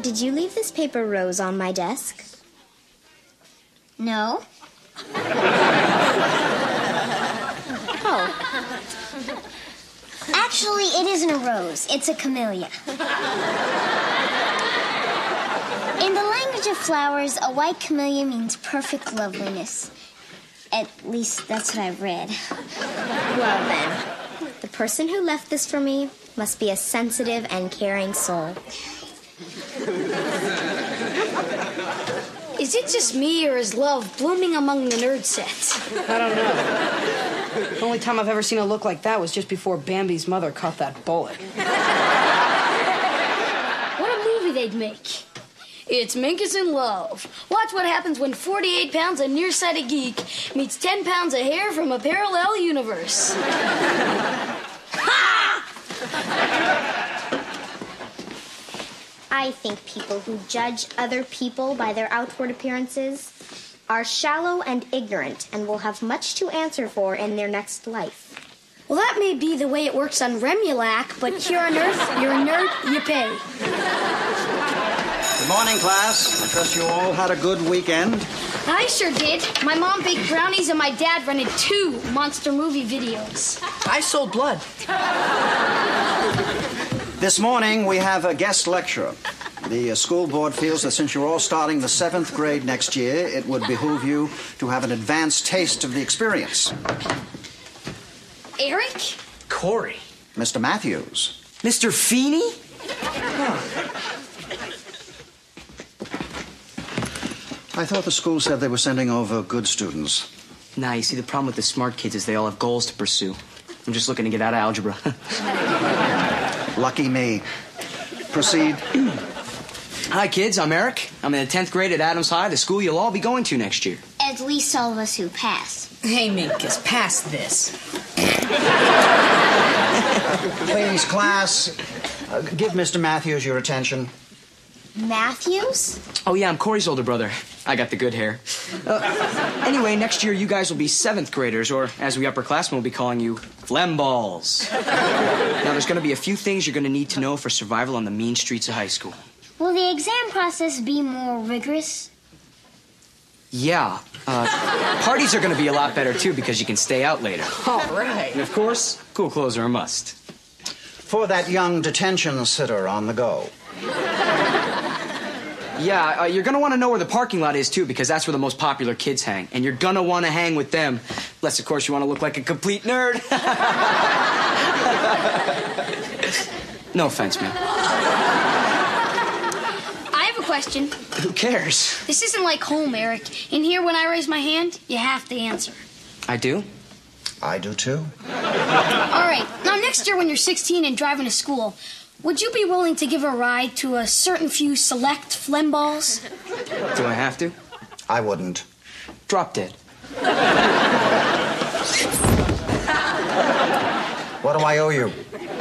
Did you leave this paper rose on my desk? No. Oh. Actually, it isn't a rose. It's a camellia. In the language of flowers, a white camellia means perfect loveliness. At least, that's what I've read. Well, then, the person who left this for me must be a sensitive and caring soul. Is it just me, or is love blooming among the nerd sets? I don't know. The only time I've ever seen a look like that was just before Bambi's mother caught that bullet. What a movie they'd make. It's Minkus in Love. Watch what happens when 48 pounds of nearsighted geek meets 10 pounds of hair from a parallel universe. Ha! I think people who judge other people by their outward appearances are shallow and ignorant and will have much to answer for in their next life. Well, that may be the way it works on Remulac, but here on Earth, you're a nerd, you pay. Good morning, class. I trust you all had a good weekend. I sure did. My mom baked brownies and my dad rented 2 monster movie videos. I sold blood. This morning, we have a guest lecturer. The school board feels that since you're all starting the 7th grade next year, it would behoove you to have an advanced taste of the experience. Eric? Corey. Mr. Matthews. Mr. Feeney? I thought the school said they were sending over good students. Nah, you see, the problem with the smart kids is they all have goals to pursue. I'm just looking to get out of algebra. Lucky me. Proceed. Hi, kids. I'm Eric. I'm in the 10th grade at Adams High, the school you'll all be going to next year. At least all of us who pass. Hey, Minkus, pass this. Please, class, give Mr. Matthews your attention. Matthews? Oh, yeah, I'm Corey's older brother. I got the good hair. Anyway, next year you guys will be 7th graders, or as we upperclassmen will be calling you, phlegmballs. Now, there's going to be a few things you're going to need to know for survival on the mean streets of high school. Will the exam process be more rigorous? Yeah. Parties are going to be a lot better, too, because you can stay out later. All right. And, of course, cool clothes are a must. For that young detention sitter on the go. Yeah, you're going to want to know where the parking lot is, too, because that's where the most popular kids hang. And you're going to want to hang with them. Unless, of course, you want to look like a complete nerd. No offense, man. I have a question. Who cares? This isn't like home, Eric. In here, when I raise my hand, you have to answer. I do? I do, too. All right. Now, next year when you're 16 and driving to school, would you be willing to give a ride to a certain few select phlegmballs? Do I have to? I wouldn't. Drop dead. What do I owe you?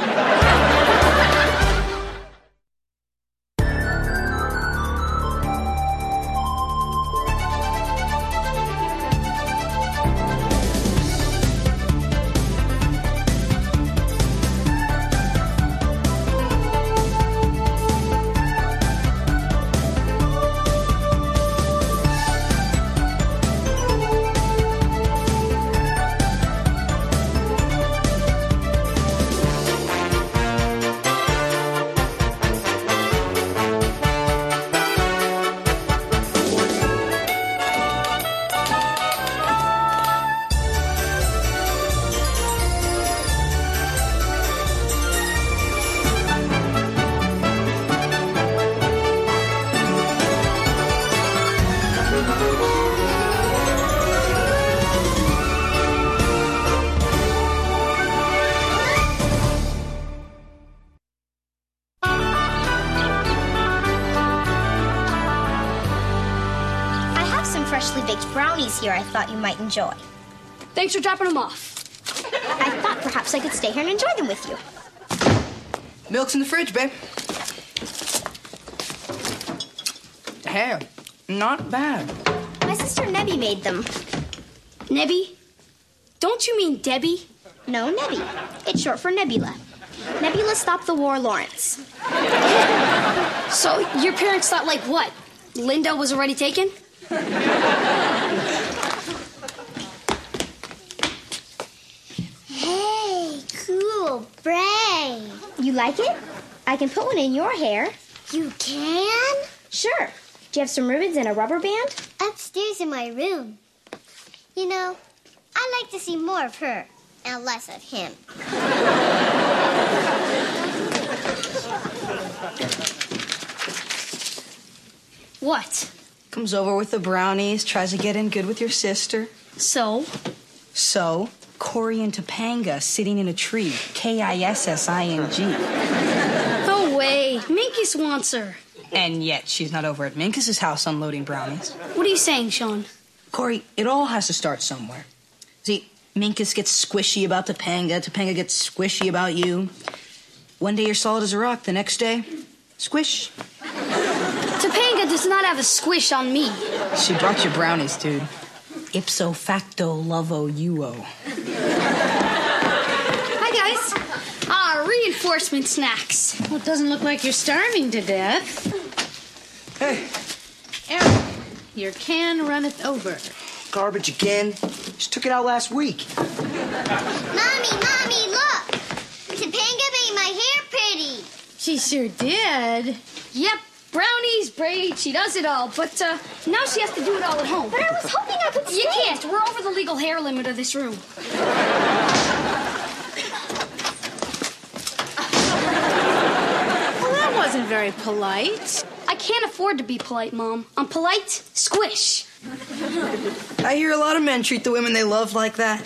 Freshly baked brownies here I thought you might enjoy. Thanks for dropping them off. I thought perhaps I could stay here and enjoy them with you. Milk's in the fridge, babe. Hey, not bad. My sister Nebby made them. Nebby? Don't you mean Debbie? No, Nebby. It's short for Nebula. Nebula stopped the war, Lawrence. So your parents thought, like, what? Linda was already taken? Hey, cool braid. You like it? I can put one in your hair. You can? Sure. Do you have some ribbons and a rubber band? Upstairs in my room. You know, I like to see more of her and less of him. What? Comes over with the brownies, tries to get in good with your sister. So? So, Corey and Topanga sitting in a tree. Kissing. No way. Minkus wants her. And yet she's not over at Minkus's house unloading brownies. What are you saying, Sean? Corey, it all has to start somewhere. See, Minkus gets squishy about Topanga. Topanga gets squishy about you. One day you're solid as a rock. The next day, squish. Topanga does not have a squish on me. She brought you brownies, dude. Ipso facto lovo uo. Hi, guys. Reinforcement snacks. Well, it doesn't look like you're starving to death. Hey, Eric, your can runneth over. garbage again. Just took it out last week. Mommy, look! Topanga made my hair pretty. She sure did. Yep, brownies, braid, she does it all. But now she has to do it all at home. But I was hoping I could stay. You can't. We're over the legal hair limit of this room. Well, that wasn't very polite. I can't afford to be polite, Mom. I'm polite, squish. I hear a lot of men treat the women they love like that.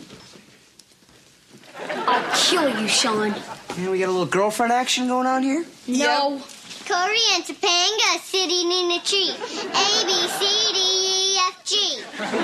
I'll kill you, Sean. And we got a little girlfriend action going on here? No. Corey and Topanga sitting in a tree. A, B, C, D, E, F, G.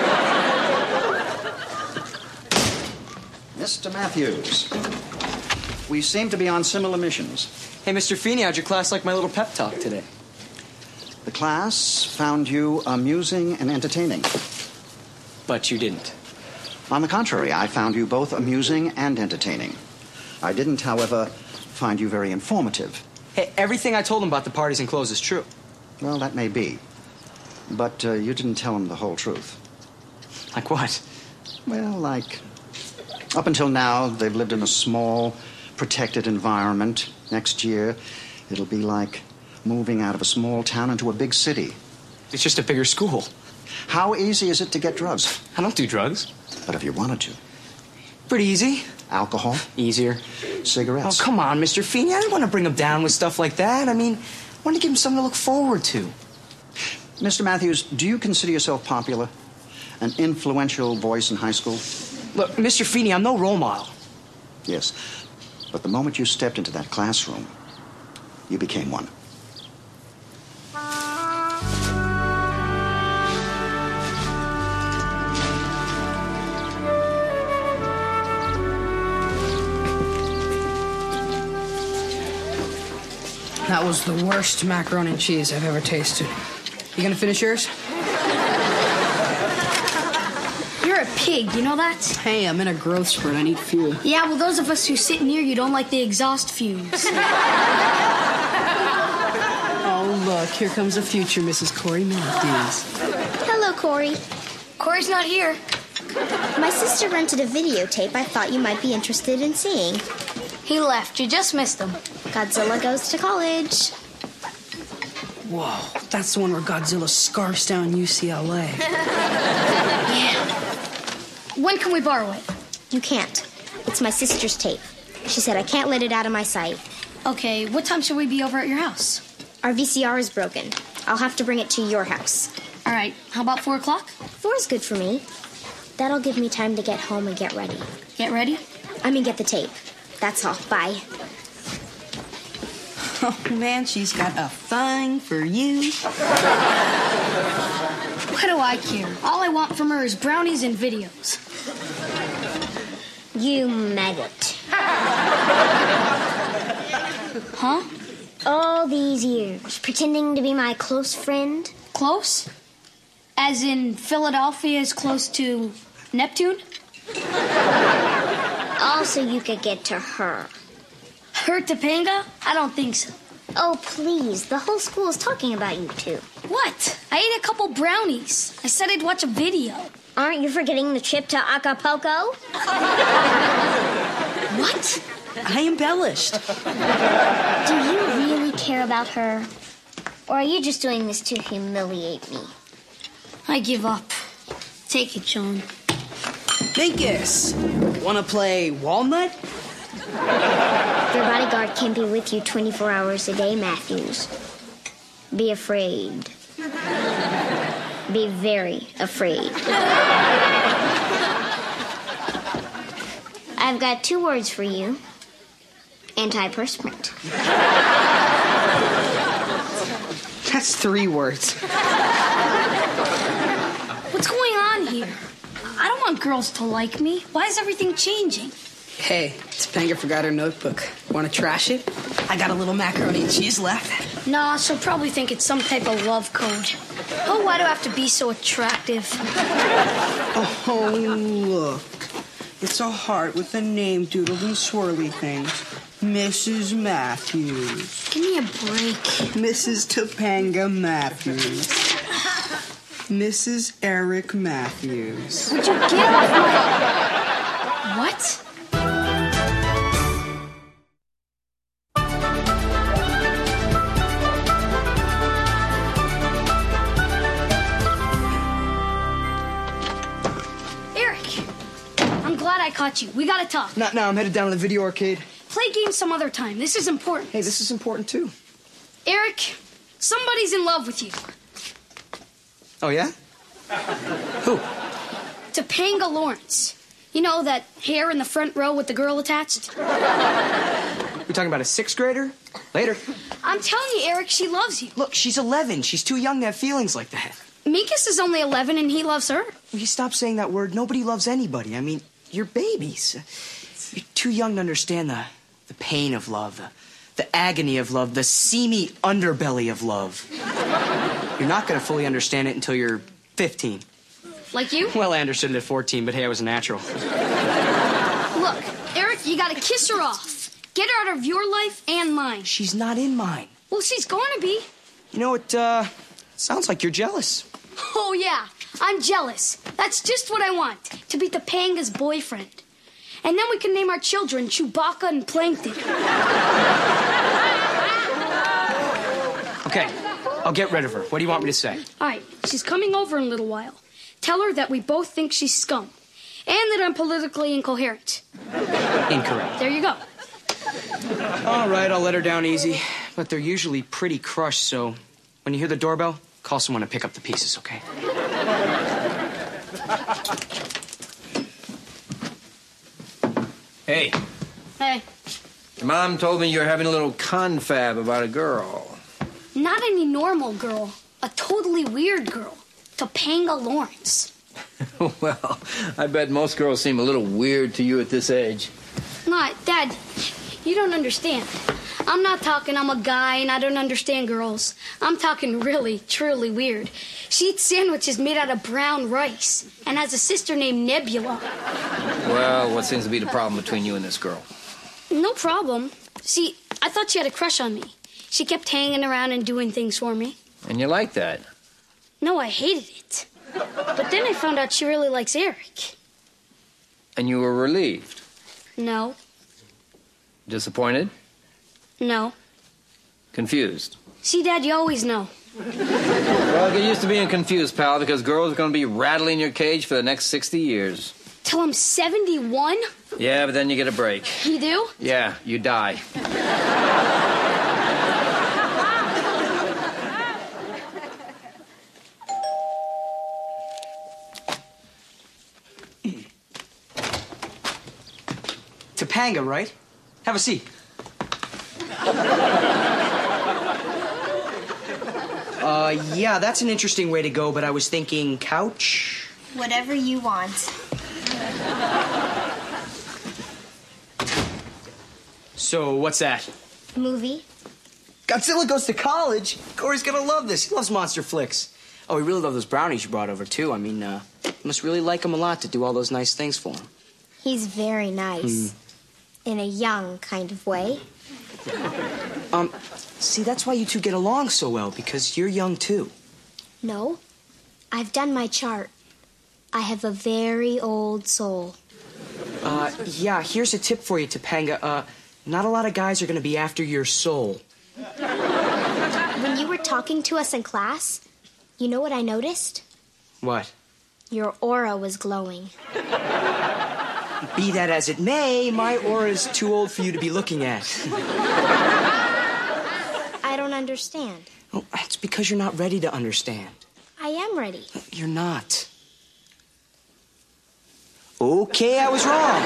Mr. Matthews, we seem to be on similar missions. Hey, Mr. Feeney, how'd your class like my little pep talk today? The class found you amusing and entertaining. But you didn't. On the contrary, I found you both amusing and entertaining. I didn't, however, find you very informative. Hey, everything I told him about the parties and clothes is true. Well, that may be. But you didn't tell him the whole truth. Like what? Well, up until now, they've lived in a small, protected environment. Next year, it'll be like moving out of a small town into a big city. It's just a bigger school. How easy is it to get drugs? I don't do drugs. But if you wanted to. Pretty easy. Alcohol, Easier. cigarettes. Oh, come on, Mr. Feeney. I didn't want to bring him down with stuff like that. I mean, I wanted to give him something to look forward to. Mr. Matthews, do you consider yourself popular? An influential voice in high school? Look, Mr. Feeney, I'm no role model. Yes. But the moment you stepped into that classroom, you became one. That was the worst macaroni and cheese I've ever tasted. You gonna finish yours? You're a pig, you know that? Hey, I'm in a growth spurt. I need fuel. Yeah, well, those of us who sit near you don't like the exhaust fumes. Oh, look, here comes the future Mrs. Corey Matthews. Hello, Corey. Corey's not here. My sister rented a videotape I thought you might be interested in seeing. He left. You just missed him. Godzilla Goes to College. Whoa, that's the one where Godzilla scarfs down UCLA. Yeah. When can we borrow it? You can't. It's my sister's tape. She said I can't let it out of my sight. Okay, what time should we be over at your house? Our VCR is broken. I'll have to bring it to your house. All right, how about 4 o'clock? 4 is good for me. That'll give me time to get home and get ready. Get ready? Get the tape. That's all. Bye. Oh, man, she's got a thing for you. What do I care? All I want from her is brownies and videos. You maggot. Huh? All these years, pretending to be my close friend. Close? As in Philadelphia is close to Neptune? Also, you could get to her. Her Topanga? I don't think so. Oh, please. The whole school is talking about you two. What? I ate a couple brownies. I said I'd watch a video. Aren't you forgetting the trip to Acapulco? What? I embellished. Do you really care about her? Or are you just doing this to humiliate me? I give up. Take it, John. Minkus, wanna play Walnut? Your bodyguard can't be with you 24 hours a day, Matthews. Be afraid. Be very afraid. I've got 2 words for you. Antiperspirant. That's 3 words. What's going on here? I don't want girls to like me. Why is everything changing? Hey, Topanga forgot her notebook. Wanna trash it? I got a little macaroni and cheese left. Nah, she'll probably think it's some type of love code. Oh, why do I have to be so attractive? Oh, look. It's a heart with a name doodled in swirly things. Mrs. Matthews. Give me a break. Mrs. Topanga Matthews. Mrs. Eric Matthews. Would you get off my... What? Eric, I'm glad I caught you. We gotta talk. Not now. I'm headed down to the video arcade. Play games some other time. This is important. Hey, this is important too. Eric, somebody's in love with you. Oh, yeah? Who? Topanga Lawrence. You know, that hair in the front row with the girl attached? We talking about a 6th grader? Later. I'm telling you, Eric, she loves you. Look, she's 11. She's too young to have feelings like that. Minkus is only 11 and he loves her. Will you stop saying that word? Nobody loves anybody. I mean, you're babies. You're too young to understand the pain of love, the agony of love, the seamy underbelly of love. You're not going to fully understand it until you're 15. Like you? Well, I understood it at 14, but hey, I was a natural. Look, Eric, you gotta kiss her off. Get her out of your life and mine. She's not in mine. Well, she's going to be. You know, it sounds like you're jealous. Oh, yeah, I'm jealous. That's just what I want, to be Topanga's boyfriend. And then we can name our children Chewbacca and Plankton. Okay, I'll get rid of her. What do you want me to say? All right, she's coming over in a little while. Tell her that we both think she's scum. And that I'm politically incoherent. Incorrect. There you go. All right, I'll let her down easy. But they're usually pretty crushed, so when you hear the doorbell, call someone to pick up the pieces, okay? Hey, Hey, your mom told me you're having a little confab about a girl. not any normal girl. A totally weird girl. Topanga Lawrence. Well, I bet most girls seem a little weird to you at this age. No, Dad, you don't understand. I'm not talking I'm a guy and I don't understand girls. I'm talking really, truly weird. She eats sandwiches made out of brown rice and has a sister named Nebula. Well, what seems to be the problem between you and this girl? No problem. See, I thought she had a crush on me. She kept hanging around and doing things for me. And you like that? No, I hated it. But then I found out she really likes Eric. And you were relieved? No, Disappointed? no. Confused? See, Dad, you always know. Well, get used to being confused, pal, because girls are going to be rattling your cage for the next 60 years. Till I'm 71? Yeah, but then you get a break. You do? Yeah, you die. Topanga, right? Have a seat. Yeah, that's an interesting way to go, but I was thinking couch. Whatever you want. So, what's that? Movie? Godzilla Goes to College? Corey's gonna love this. He loves monster flicks. Oh, he really loved those brownies you brought over, too. I mean, you must really like him a lot to do all those nice things for him. He's very nice. In a young kind of way. See, that's why you two get along so well, because you're young, too. No, I've done my chart. I have a very old soul. Yeah, here's a tip for you, Topanga. Not a lot of guys are going to be after your soul. When you were talking to us in class, you know what I noticed? What? Your aura was glowing. Be that as it may, my aura's too old for you to be looking at. I don't understand. Oh, it's because you're not ready to understand. I am ready. You're not. Okay, I was wrong.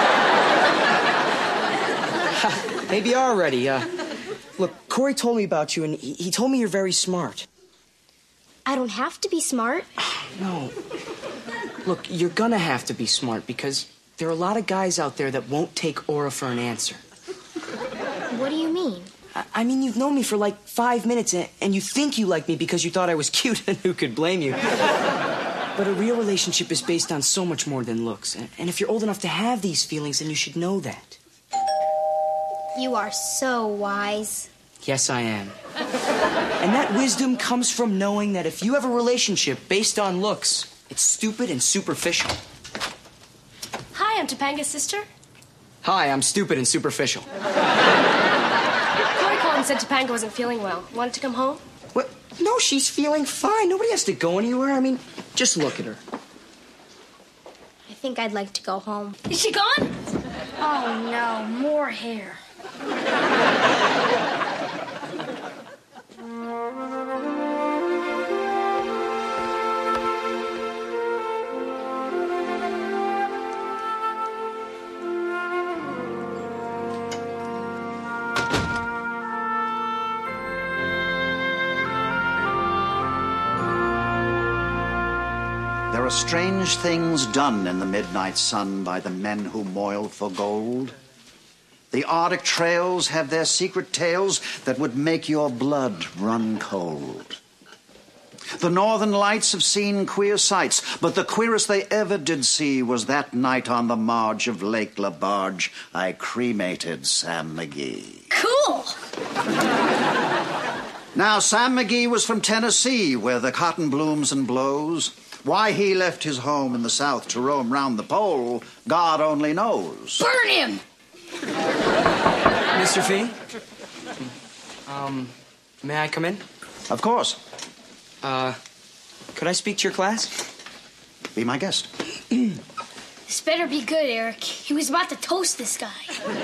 Maybe you are ready. Look, Corey told me about you, and he told me you're very smart. I don't have to be smart. No. Look, you're gonna have to be smart, because there are a lot of guys out there that won't take aura for an answer. What do you mean? I mean, you've known me for like 5 minutes, and you think you like me because you thought I was cute, and who could blame you? But a real relationship is based on so much more than looks. And if you're old enough to have these feelings, then you should know that. You are so wise. Yes, I am. And that wisdom comes from knowing that if you have a relationship based on looks, it's stupid and superficial. Hi, I'm Topanga's sister. Hi, I'm stupid and superficial. Corey called and said Topanga wasn't feeling well. Wanted to come home? What? No, she's feeling fine. Nobody has to go anywhere. I mean, just look at her. I think I'd like to go home. Is she gone? Oh, no, more hair. There are strange things done in the midnight sun by the men who moil for gold. The Arctic trails have their secret tales that would make your blood run cold. The Northern Lights have seen queer sights, but the queerest they ever did see was that night on the marge of Lake LaBarge I cremated Sam McGee. Cool! Now, Sam McGee was from Tennessee, where the cotton blooms and blows. Why he left his home in the South to roam round the pole, God only knows. Burn him! Mr. Fee? May I come in? Of course. Could I speak to your class? Be my guest. This better be good, Eric. He was about to toast this guy.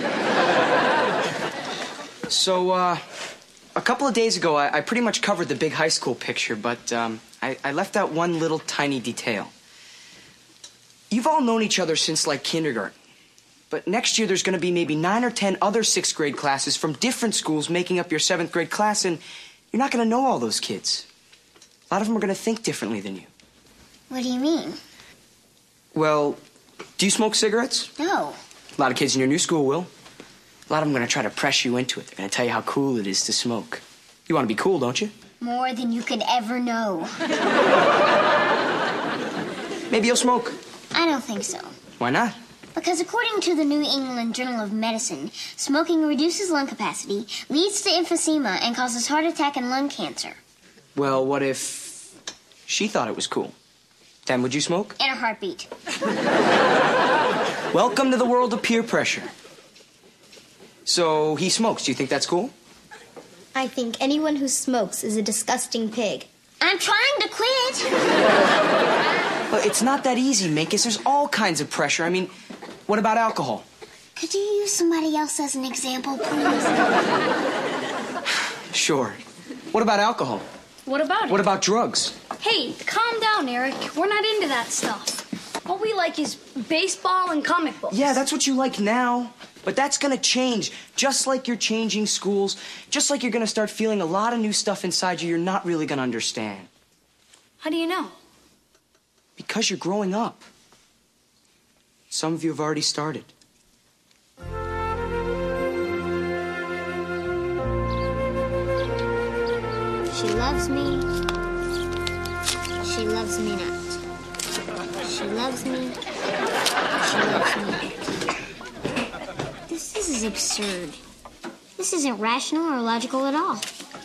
So, a couple of days ago, I pretty much covered the big high school picture, but, I left out one little tiny detail. You've all known each other since, like, kindergarten. But next year, there's going to be maybe 9 or 10 other 6th grade classes from different schools making up your 7th grade class, and you're not going to know all those kids. A lot of them are going to think differently than you. What do you mean? Well, do you smoke cigarettes? No. A lot of kids in your new school will. A lot of them are going to try to press you into it. They're going to tell you how cool it is to smoke. You want to be cool, don't you? More than you could ever know. Maybe you'll smoke. I don't think so. Why not? Because according to the New England Journal of Medicine, smoking reduces lung capacity, leads to emphysema, and causes heart attack and lung cancer. Well, what if she thought it was cool? Then would you smoke? In a heartbeat. Welcome to the world of peer pressure. So he smokes. Do you think that's cool? I think anyone who smokes is a disgusting pig. I'm trying to quit. But it's not that easy, Minkus. There's all kinds of pressure. I mean, what about alcohol? Could you use somebody else as an example, please? Sure. What about alcohol? What about it? What about drugs? Hey, calm down, Eric. We're not into that stuff. What we like is baseball and comic books. Yeah, that's what you like now. But that's going to change. Just like you're changing schools, just like you're going to start feeling a lot of new stuff inside you you're not really going to understand. How do you know? Because you're growing up. Some of you have already started. She loves me. She loves me not. She loves me. She loves me not. This is absurd. This This isn't rational or logical at all.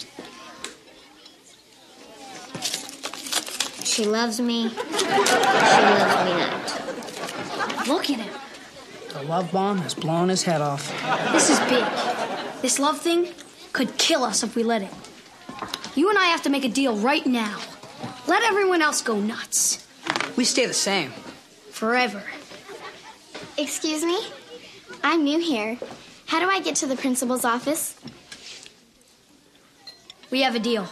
She loves me. She loves me not. Look at him. The love bomb has blown his head off. This is big. This love thing could kill us if we let it. You and I have to make a deal right now. Let everyone else go nuts. We stay the same. Forever. Excuse me? I'm new here. How do I get to the principal's office? We have a deal.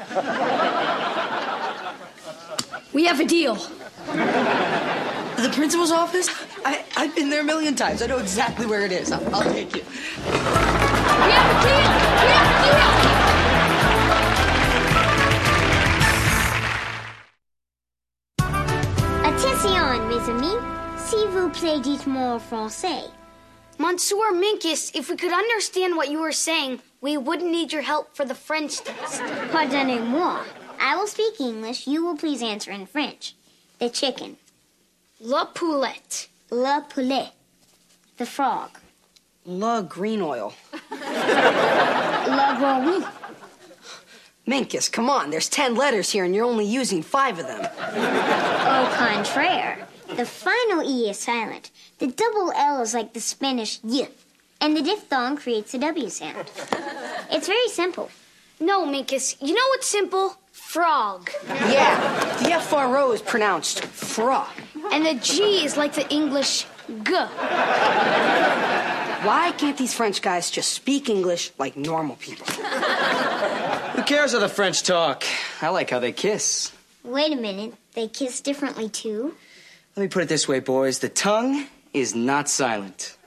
We have a deal. The principal's office? I've been there a million times. I know exactly where it is. I'll take you. We have a deal! We have a deal! Attention, mes amis. S'il vous plaît, dites-moi français. Monsieur Minkus, if we could understand what you were saying, we wouldn't need your help for the French test. Pardonnez-moi. I will speak English. You will please answer in French. The chicken. La poulette. Le poulet. The frog. La green oil. Le grenouille. Minkus, come on. There's 10 letters here, and you're only using 5 of them. Au contraire. The final E is silent. The double L is like the Spanish y. And the diphthong creates a W sound. It's very simple. No, Minkus, you know what's simple? Frog. Yeah, the F-R-O is pronounced fra. And the G is like the English G. Why can't these French guys just speak English like normal people? Who cares how the French talk? I like how they kiss. Wait a minute. They kiss differently, too? Let me put it this way, boys. The tongue is not silent.